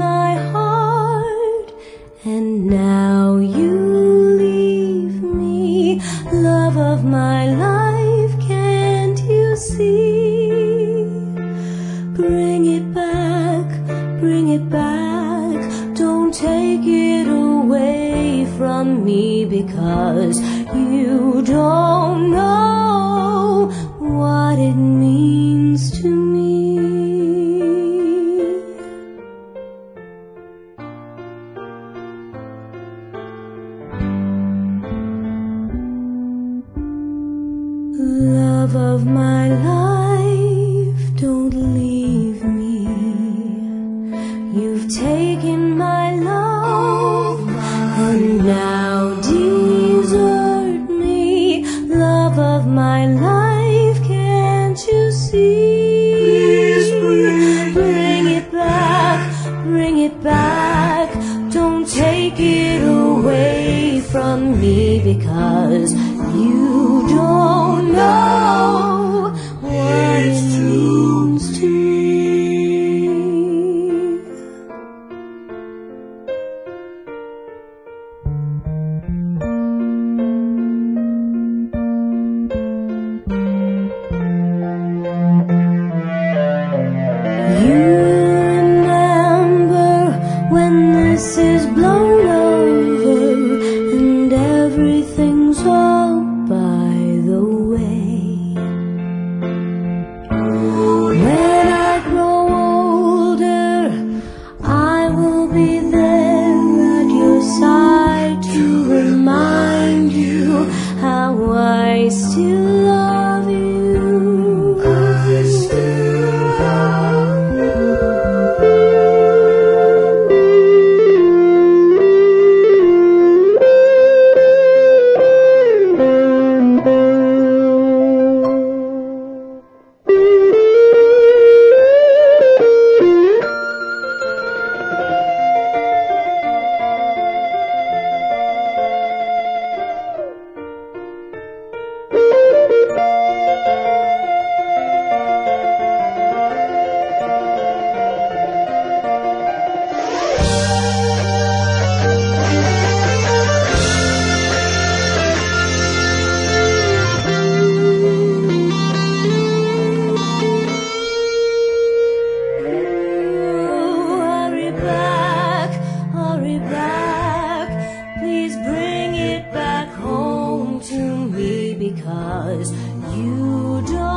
my heart, and now you leave me. Love of my life, can't you see? Bring it back, bring it back. Don't take it away from me, because you don't know what it means to me. Love of my life, don't leave me. You've taken my love and now desert me. Love of my life, can't you see? Please bring it back, bring it back. Don't take it away from me, because you don't know what it means to me. You remember when this is blown over and everything's all by the way. When I grow older, I will be there at your side to remind you how I still love you. I still love you. Hurry back, please bring it back home to me, because you don't